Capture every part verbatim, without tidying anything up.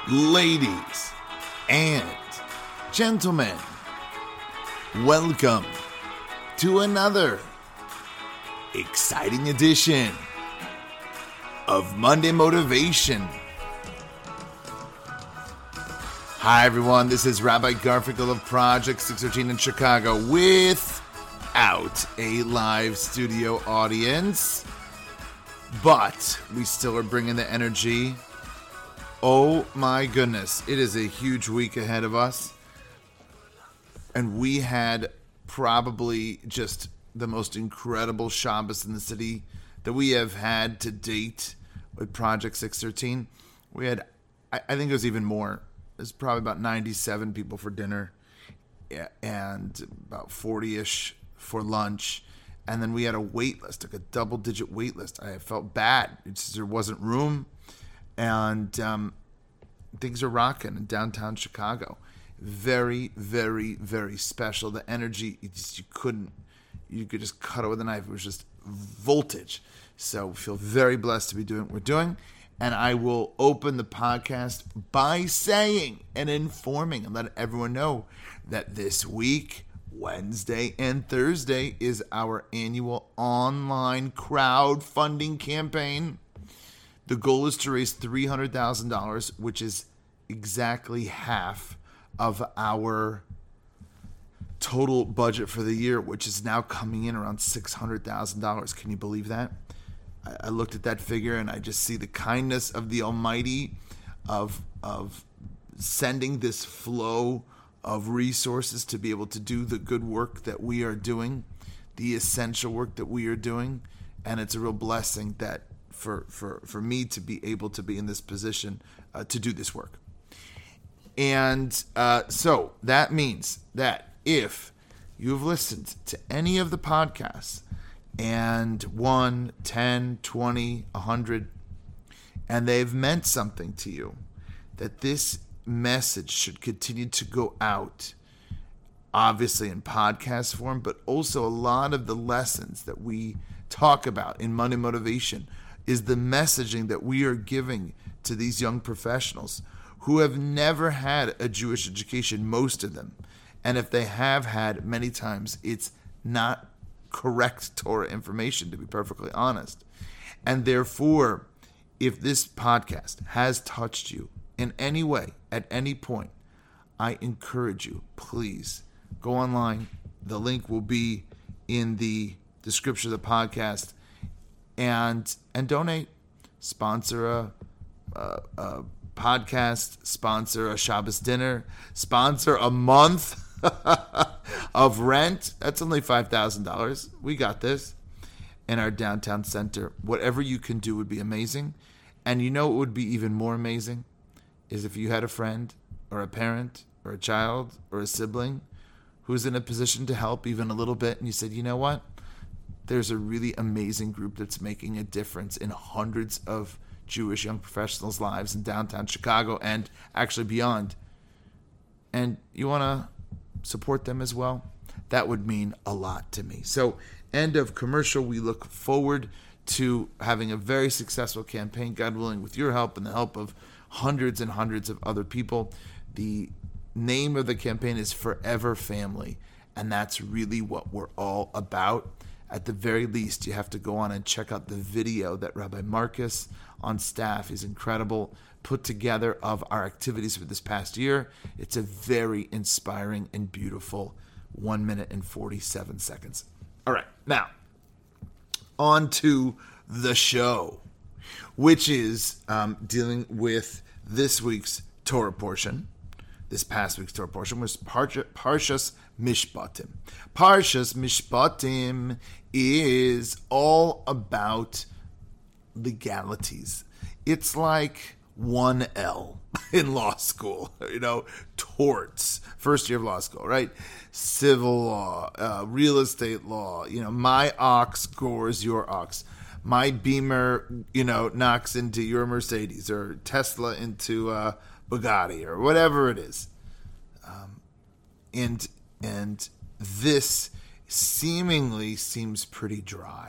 Ladies and gentlemen, welcome to another exciting edition of Monday Motivation. Hi everyone, this is Rabbi Garfinkel of Project six thirteen in Chicago without a live studio audience, but we still are bringing the energy. Oh my goodness, it is a huge week ahead of us, and we had probably just the most incredible Shabbos in the city that we have had to date with Project six thirteen. We had, I think it was even more. There's probably about ninety-seven people for dinner and about forty-ish for lunch. And then we had a wait list, like a double-digit wait list. I felt bad. It's just, there wasn't room. And um, things are rocking in downtown Chicago. Very, very, very special. The energy, you, just, you couldn't, you could just cut it with a knife. It was just voltage. So we feel very blessed to be doing what we're doing. And I will open the podcast by saying and informing and letting everyone know that this week, Wednesday and Thursday, is our annual online crowdfunding campaign. The goal is to raise three hundred thousand dollars, which is exactly half of our total budget for the year, which is now coming in around six hundred thousand dollars. Can you believe that? I looked at that figure and I just see the kindness of the Almighty of of sending this flow of resources to be able to do the good work that we are doing, the essential work that we are doing. And it's a real blessing that for for, for me to be able to be in this position uh, to do this work. And uh, so that means that if you've listened to any of the podcasts, and one, ten, twenty, a hundred, and they've meant something to you, that this message should continue to go out, obviously in podcast form, but also a lot of the lessons that we talk about in Monday Motivation is the messaging that we are giving to these young professionals who have never had a Jewish education, most of them. And if they have had, many times, it's not correct Torah information, to be perfectly honest. And therefore, if this podcast has touched you in any way, at any point, I encourage you, please go online. The link will be in the description of the podcast, and and donate. Sponsor a, a, a podcast, sponsor a Shabbos dinner, sponsor a month of rent. That's only five thousand dollars. We got this in our downtown center. Whatever you can do would be amazing. And you know what would be even more amazing is if you had a friend or a parent or a child or a sibling who's in a position to help even a little bit, and you said, you know what? There's a really amazing group that's making a difference in hundreds of Jewish young professionals' lives in downtown Chicago and actually beyond. And you want to support them as well, that would mean a lot to me. So, end of commercial. We look forward to having a very successful campaign, God willing, with your help and the help of hundreds and hundreds of other people. The name of the campaign is Forever Family, and that's really what we're all about. At the very least, you have to go on and check out the video that Rabbi Marcus on staff is incredible, put together of our activities for this past year. It's a very inspiring and beautiful one minute and forty-seven seconds. All right, now, on to the show, which is um, dealing with this week's Torah portion. This past week's Torah portion was Parsha, Parshas Mishpatim. Parshas Mishpatim is all about legalities. It's like one L in law school, you know, torts, first year of law school, right? Civil law, uh, real estate law, you know, my ox gores your ox. My Beamer, you know, knocks into your Mercedes, or Tesla into uh, Bugatti, or whatever it is. Um, and and this seemingly seems pretty dry.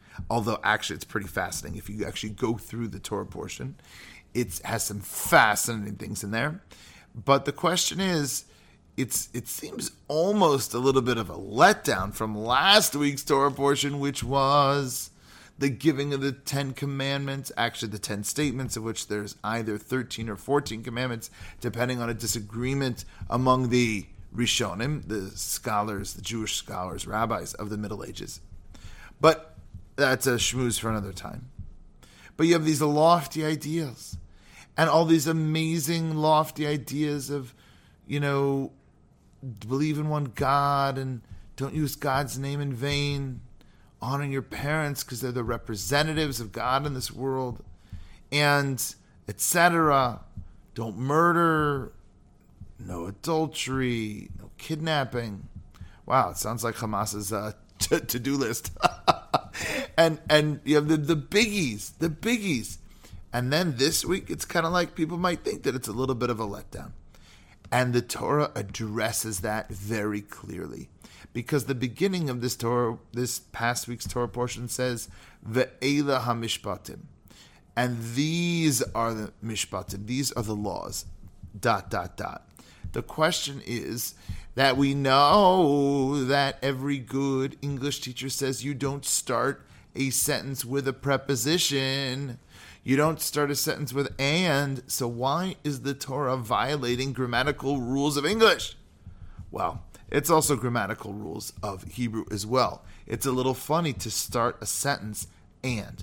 Although actually it's pretty fascinating. If you actually go through the Torah portion, it has some fascinating things in there. But the question is, it's it seems almost a little bit of a letdown from last week's Torah portion, which was the giving of the Ten Commandments, actually the Ten Statements, of which there's either thirteen or fourteen commandments, depending on a disagreement among the Rishonim, the scholars, the Jewish scholars, rabbis of the Middle Ages. But that's a schmooze for another time. But you have these lofty ideas, and all these amazing lofty ideas of, you know, believe in one God and don't use God's name in vain. Honor your parents because they're the representatives of God in this world, and et cetera. Don't murder, no adultery, no kidnapping. Wow, it sounds like Hamas's uh, t- to-do list. and and you have the, the biggies, the biggies. And then this week, it's kind of like people might think that it's a little bit of a letdown. And the Torah addresses that very clearly. Because the beginning of this Torah, this past week's Torah portion says, Ve'ela hamishpatim. And these are the mishpatim, these are the laws, dot, dot, dot. The question is that we know that every good English teacher says you don't start a sentence with a preposition. You don't start a sentence with and. So why is the Torah violating grammatical rules of English? Well, it's also grammatical rules of Hebrew as well. It's a little funny to start a sentence and.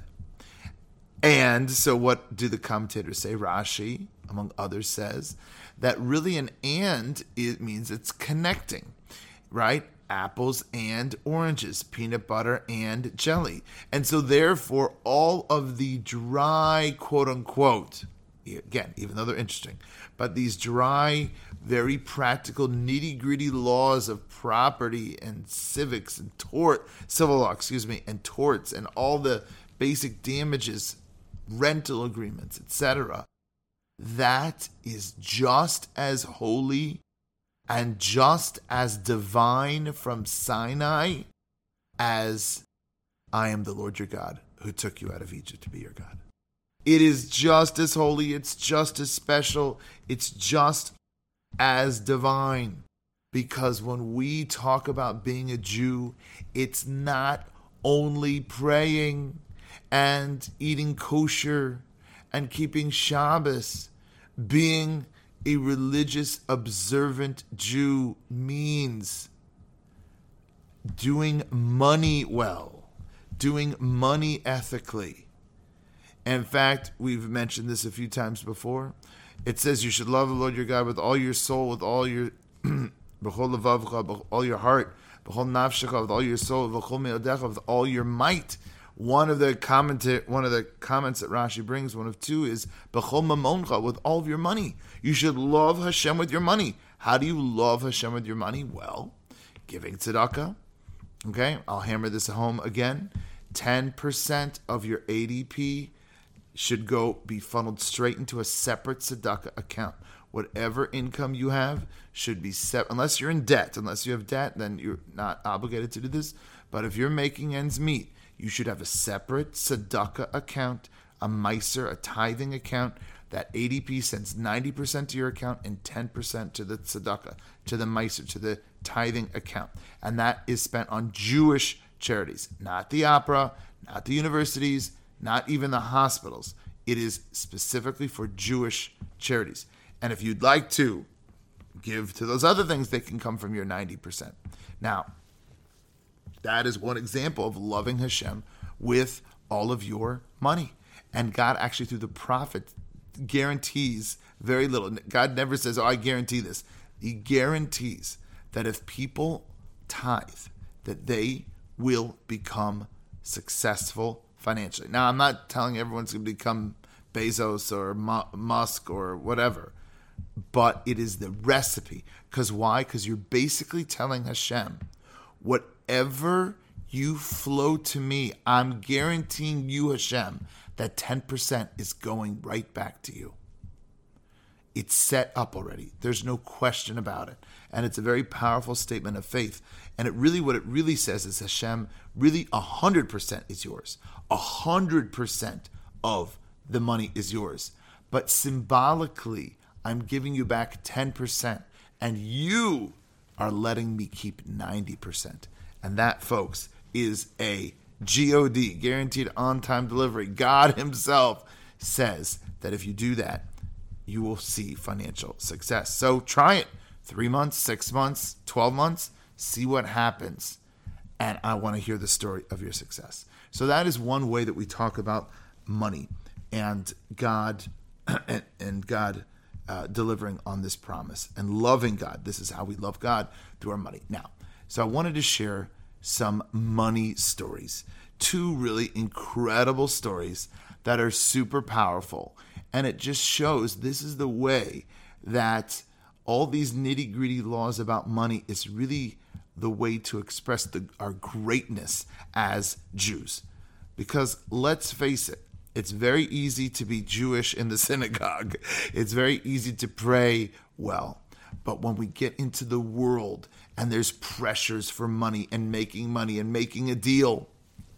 And, so what do the commentators say? Rashi, among others, says that really an and, it means it's connecting, right? Apples and oranges, peanut butter and jelly. And so therefore, all of the dry, quote unquote, again, even though they're interesting, but these dry, very practical, nitty-gritty laws of property and civics and tort, civil law, excuse me, and torts and all the basic damages, rental agreements, et cetera, that is just as holy and just as divine from Sinai as I am the Lord your God who took you out of Egypt to be your God. It is just as holy, it's just as special, it's just as divine. Because when we talk about being a Jew, it's not only praying and eating kosher and keeping Shabbos. Being a religious, observant Jew means doing money well, doing money ethically. In fact, we've mentioned this a few times before. It says you should love the Lord your God with all your soul, with all your b'chol levavcha, with all your heart, b'chol nafshecha, with all your soul, b'chol me'odecha, with all your might. One of the commenta- one of the comments that Rashi brings, one of two, is b'chol mamoncha, with all of your money. You should love Hashem with your money. How do you love Hashem with your money? Well, giving tzedakah. Okay, I'll hammer this home again. ten percent of your A D P should go be funneled straight into a separate tzedakah account. Whatever income you have should be set, unless you're in debt. Unless you have debt, then you're not obligated to do this. But if you're making ends meet, you should have a separate tzedakah account, a meiser, a tithing account. That A D P sends ninety percent to your account and ten percent to the tzedakah, to the meiser, to the tithing account. And that is spent on Jewish charities, not the opera, not the universities, not even the hospitals. It is specifically for Jewish charities. And if you'd like to give to those other things, they can come from your ninety percent. Now, that is one example of loving Hashem with all of your money. And God actually, through the prophet, guarantees very little. God never says, oh, I guarantee this. He guarantees that if people tithe, that they will become successful financially. Now, I'm not telling everyone's going to become Bezos or Musk or whatever, but it is the recipe. Because why? Because you're basically telling Hashem, whatever you flow to me, I'm guaranteeing you, Hashem, that ten percent is going right back to you. It's set up already. There's no question about it. And it's a very powerful statement of faith. And it really, what it really says is Hashem, really one hundred percent is yours. one hundred percent of the money is yours. But symbolically, I'm giving you back ten percent. And you are letting me keep ninety percent. And that, folks, is a G O D, guaranteed on-time delivery. God himself says that if you do that, you will see financial success. So try it. Three months, six months, twelve months. See what happens. And I want to hear the story of your success. So that is one way that we talk about money and God and, and God uh, delivering on this promise and loving God. This is how we love God, through our money. Now, so I wanted to share some money stories. Two really incredible stories that are super powerful. And it just shows this is the way that all these nitty-gritty laws about money is really the way to express the, our greatness as Jews. Because let's face it, it's very easy to be Jewish in the synagogue. It's very easy to pray well. But when we get into the world and there's pressures for money and making money and making a deal,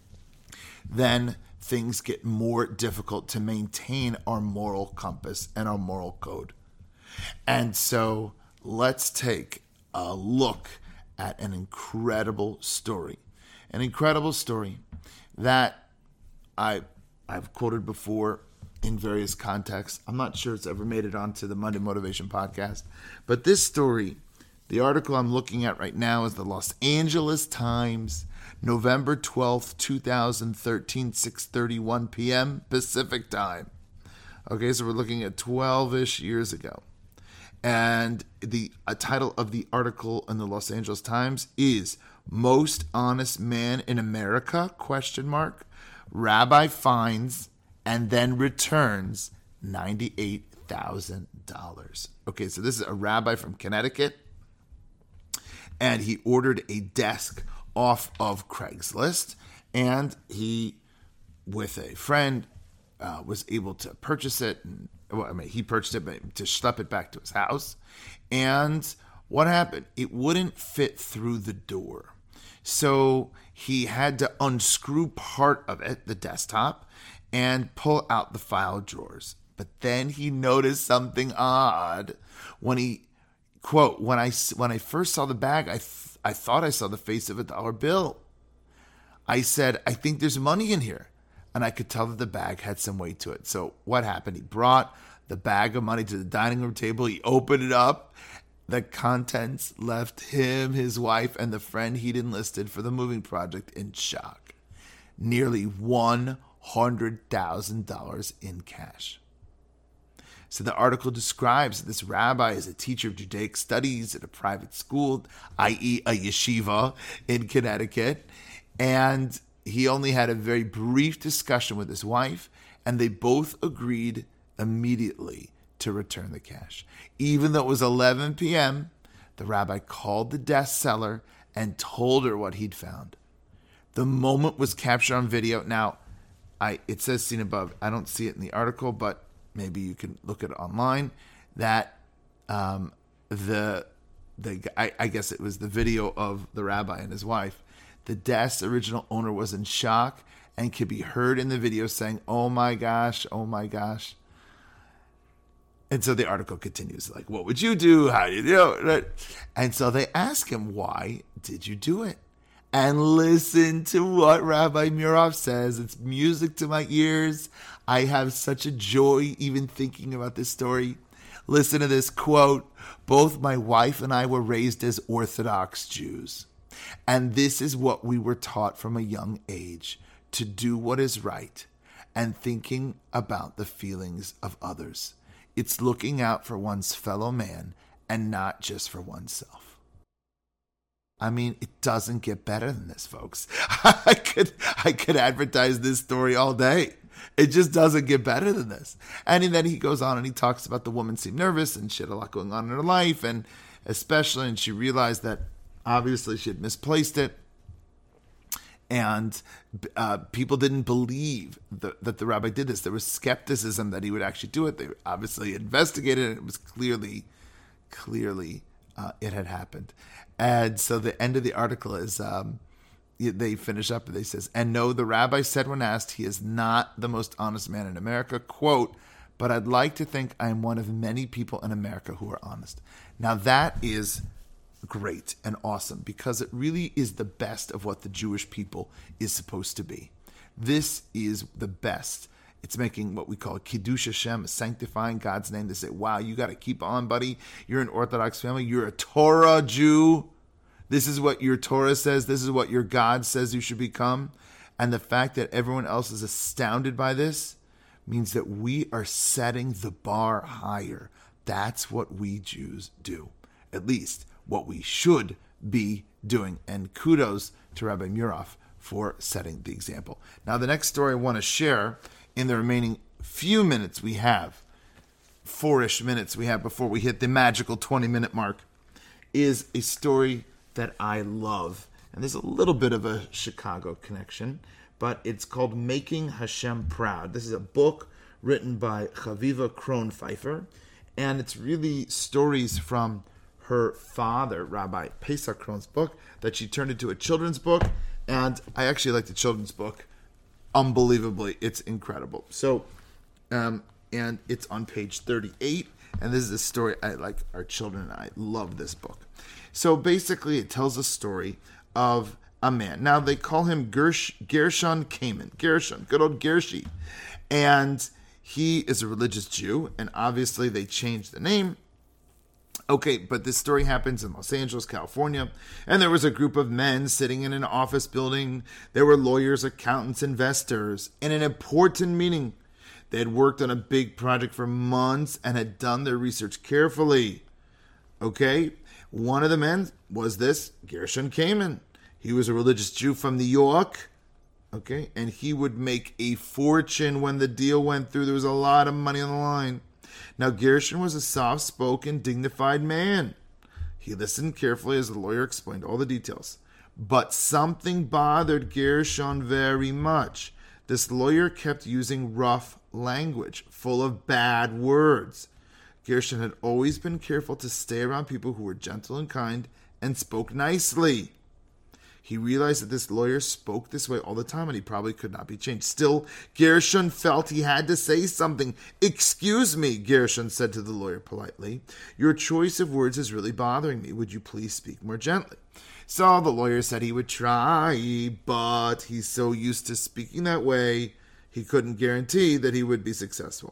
then things get more difficult to maintain our moral compass and our moral code. And so let's take a look at an incredible story. An incredible story that I, I've quoted before in various contexts. I'm not sure it's ever made it onto the Monday Motivation podcast. But this story, the article I'm looking at right now is the Los Angeles Times, November twelfth, twenty thirteen, six thirty-one p.m. Pacific time. Okay, so we're looking at twelve-ish years ago. And the uh, title of the article in the Los Angeles Times is Most Honest Man in America, question mark. Rabbi finds and then returns ninety-eight thousand dollars. Okay, so this is a rabbi from Connecticut, and he ordered a desk off of Craigslist, and he, with a friend, uh, was able to purchase it. And, well, I mean, he purchased it, but to schlep it back to his house. And what happened? It wouldn't fit through the door. So he had to unscrew part of it, the desktop, and pull out the file drawers. But then he noticed something odd when he, quote, when I, when I first saw the bag, I, th- I thought I saw the face of a dollar bill. I said, I think there's money in here. And I could tell that the bag had some weight to it. So what happened? He brought the bag of money to the dining room table. He opened it up. The contents left him, his wife, and the friend he'd enlisted for the moving project in shock. Nearly one hundred thousand dollars in cash. So the article describes that this rabbi is a teacher of Judaic studies at a private school, that is a yeshiva in Connecticut. And he only had a very brief discussion with his wife, and they both agreed immediately to return the cash. Even though it was eleven p.m., the rabbi called the desk seller and told her what he'd found. The moment was captured on video. Now, I it says seen above. I don't see it in the article, but maybe you can look at it online. That um, the the I, I guess it was the video of the rabbi and his wife. The desk's original owner was in shock and could be heard in the video saying, "Oh my gosh, oh my gosh." And so the article continues, like, what would you do? How do you do it? And so they ask him, why did you do it? And listen to what Rabbi Murov says. It's music to my ears. I have such a joy even thinking about this story. Listen to this quote. Both my wife and I were raised as Orthodox Jews. And this is what we were taught from a young age, to do what is right and thinking about the feelings of others. It's looking out for one's fellow man and not just for oneself. I mean, it doesn't get better than this, folks. I could I could advertise this story all day. It just doesn't get better than this. And then he goes on and he talks about the woman seemed nervous and she had a lot going on in her life, and especially, and she realized that obviously she had misplaced it. And uh, people didn't believe the, that the rabbi did this. There was skepticism that he would actually do it. They obviously investigated it. It was clearly, clearly uh, it had happened. And so the end of the article is, um, they finish up and they says, and no, the rabbi said when asked, he is not the most honest man in America, quote, but I'd like to think I am one of many people in America who are honest. Now that is great and awesome because it really is the best of what the Jewish people is supposed to be. This is the best. It's making what we call Kiddush Hashem, sanctifying God's name. They say, wow, you got to keep on, buddy. You're an Orthodox family. You're a Torah Jew. This is what your Torah says. This is what your God says you should become. And the fact that everyone else is astounded by this means that we are setting the bar higher. That's what we Jews do. At least what we should be doing. And kudos to Rabbi Murov for setting the example. Now, the next story I want to share in the remaining few minutes we have, four-ish minutes we have before we hit the magical twenty-minute mark, is a story that I love. And there's a little bit of a Chicago connection, but it's called Making Hashem Proud. This is a book written by Chaviva Kron-Pfeiffer, and it's really stories from her father, Rabbi Pesach Kron's book, that she turned into a children's book. And I actually like the children's book unbelievably. It's incredible. So, um, and it's on page thirty-eight. And this is a story I like. Our children and I love this book. So basically, it tells a story of a man. Now they call him Gersh, Gershon Kamen. Gershon, good old Gershi. And he is a religious Jew. And obviously, they changed the name. Okay, but this story happens in Los Angeles, California, and there was a group of men sitting in an office building. There were lawyers, accountants, investors, in an important meeting. They had worked on a big project for months and had done their research carefully. Okay, one of the men was this Gershon Kamen. He was a religious Jew from New York. Okay, and he would make a fortune when the deal went through. There was a lot of money on the line. Now, Gershon was a soft-spoken, dignified man. He listened carefully as the lawyer explained all the details. But something bothered Gershon very much. This lawyer kept using rough language, full of bad words. Gershon had always been careful to stay around people who were gentle and kind and spoke nicely. He realized that this lawyer spoke this way all the time and he probably could not be changed. Still, Gershon felt he had to say something. "Excuse me," Gershon said to the lawyer politely. "Your choice of words is really bothering me. Would you please speak more gently?" So the lawyer said he would try, but he's so used to speaking that way, he couldn't guarantee that he would be successful.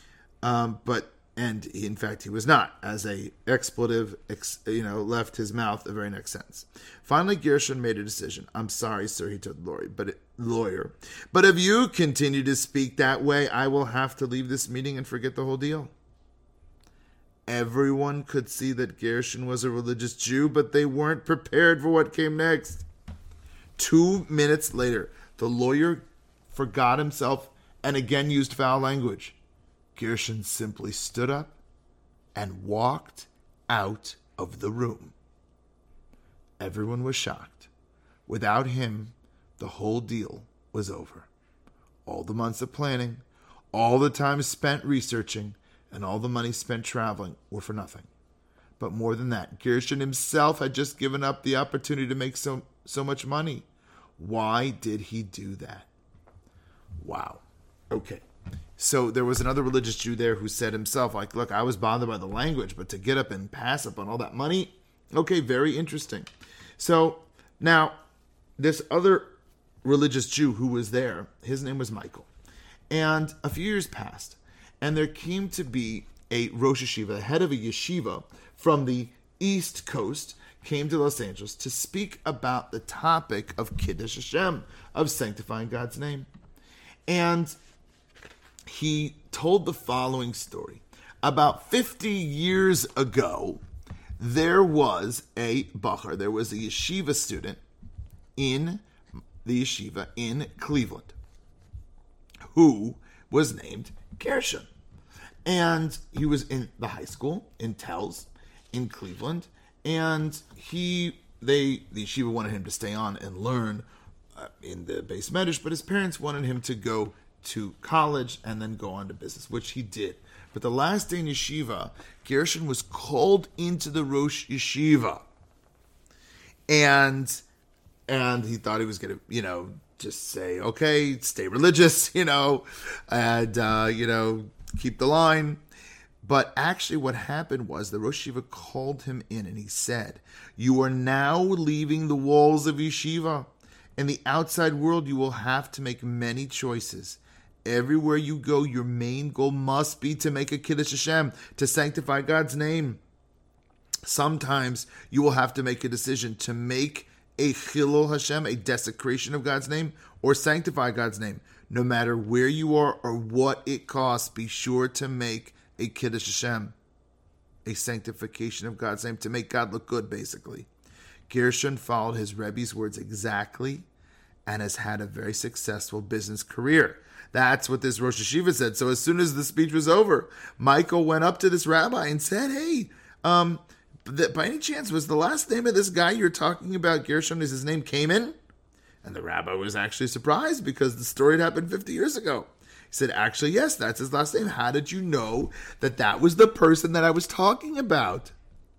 Um, but And he, in fact, he was not, as a expletive, ex, you know, left his mouth the very next sentence. Finally, Gershon made a decision. "I'm sorry, sir," he told the lawyer, but it, lawyer, "but if you continue to speak that way, I will have to leave this meeting and forget the whole deal." Everyone could see that Gershon was a religious Jew, but they weren't prepared for what came next. Two minutes later, the lawyer forgot himself and again used foul language. Gershon simply stood up and walked out of the room. Everyone was shocked. Without him, the whole deal was over. All the months of planning, all the time spent researching, and all the money spent traveling were for nothing. But more than that, Gershon himself had just given up the opportunity to make so, so much money. Why did he do that? Wow. Okay. So there was another religious Jew there who said himself, like, look, I was bothered by the language, but to get up and pass up on all that money, okay, very interesting. So now this other religious Jew who was there, his name was Michael. And a few years passed, and there came to be a Rosh Yeshiva, the head of a yeshiva from the East Coast, came to Los Angeles to speak about the topic of Kiddush Hashem, of sanctifying God's name. And he told the following story. About fifty years ago, there was a bachar, there was a yeshiva student in the yeshiva in Cleveland who was named Gershon. And he was in the high school in Telz in Cleveland. And he, they, the yeshiva wanted him to stay on and learn uh, in the Beis Medrash, but his parents wanted him to go to college and then go on to business, which he did. But the last day in yeshiva, Gershon was called into the Rosh Yeshiva. And and he thought he was going to, you know, just say, okay, stay religious, you know, and, uh, you know, keep the line. But actually what happened was the Rosh Yeshiva called him in and he said, you are now leaving the walls of yeshiva. In the outside world, you will have to make many choices. Everywhere you go, your main goal must be to make a Kiddush Hashem, to sanctify God's name. Sometimes you will have to make a decision to make a Chilul Hashem, a desecration of God's name, or sanctify God's name. No matter where you are or what it costs, be sure to make a Kiddush Hashem, a sanctification of God's name, to make God look good, basically. Gershon followed his Rebbe's words exactly and has had a very successful business career. That's what this Rosh Yeshiva said. So as soon as the speech was over, Michael went up to this rabbi and said, hey, um, th- by any chance, was the last name of this guy you're talking about, Gershon, is his name Kamen? And the rabbi was actually surprised because the story had happened fifty years ago. He said, actually, yes, that's his last name. How did you know that that was the person that I was talking about?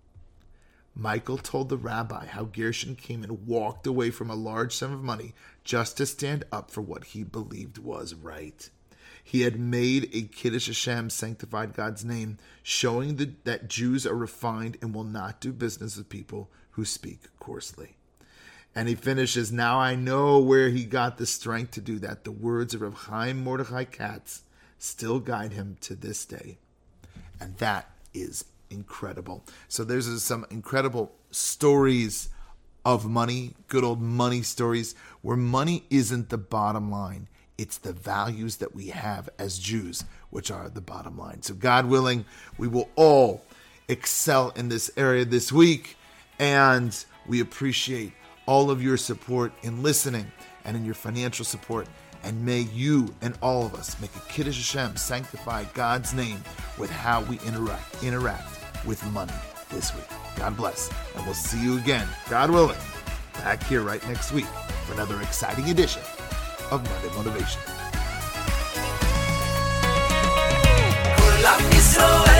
Michael told the rabbi how Gershon came and walked away from a large sum of money just to stand up for what he believed was right. He had made a Kiddush Hashem, sanctified God's name, showing the, that Jews are refined and will not do business with people who speak coarsely. And he finishes, now I know where he got the strength to do that. The words of Rav Chaim Mordechai Katz still guide him to this day. And that is incredible. So there's some incredible stories of money, good old money stories, where money isn't the bottom line. It's the values that we have as Jews, which are the bottom line. So God willing, we will all excel in this area this week. And we appreciate all of your support in listening and in your financial support. And may you and all of us make a Kiddush Hashem, sanctify God's name with how we interact, interact with money this week. God bless. And we'll see you again, God willing, back here right next week for another exciting edition of Monday Motivation.